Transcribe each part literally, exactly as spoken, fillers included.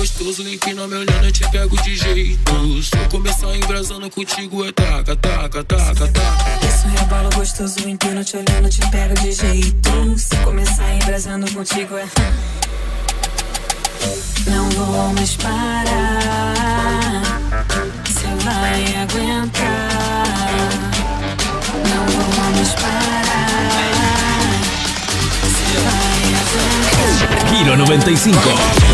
gostoso, empina me olhando, eu te pego de jeito. Se eu começar embrasando contigo é taca, taca, taca, taca. Isso rebalo gostoso, empina te olhando, te pego de jeito. Se eu começar embrasando contigo é... Não vou mais parar, cê vai aguentar. Não vou mais parar, cê vai aguentar. Giro noventa y cinco.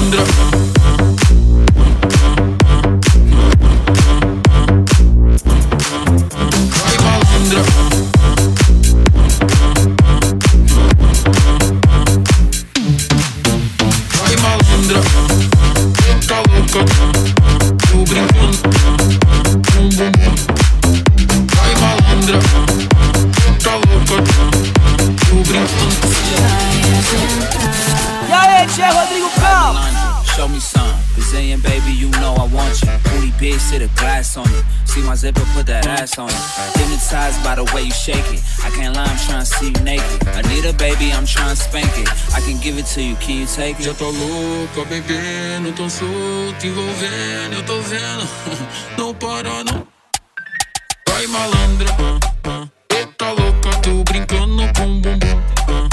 Show me some, Brazilian baby, you know I want you. Booty big, sit a glass on you. See my zipper, put that ass on you. Hypnotized by the way you shake it. I can't lie, I'm trying to see you naked. I need a baby, I'm trying to spank it. I can give it to you, can you take it? Já tô louca, bebendo, tô solto, envolvendo, eu tô vendo. Não para não. Vai malandra, tá louca, tô brincando com o bumbum.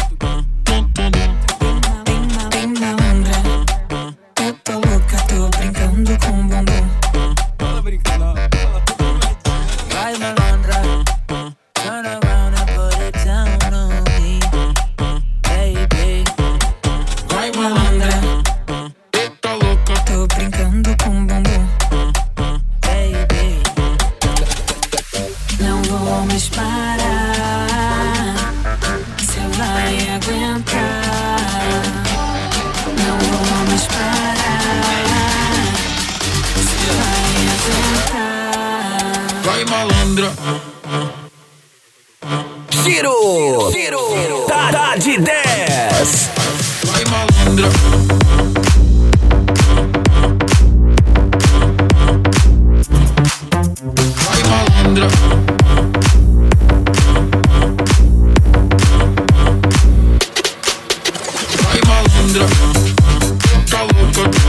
Giro, Giro, tá, tá de dez. Vai malandra. Vai malandra. Vai malandra. Tá louca.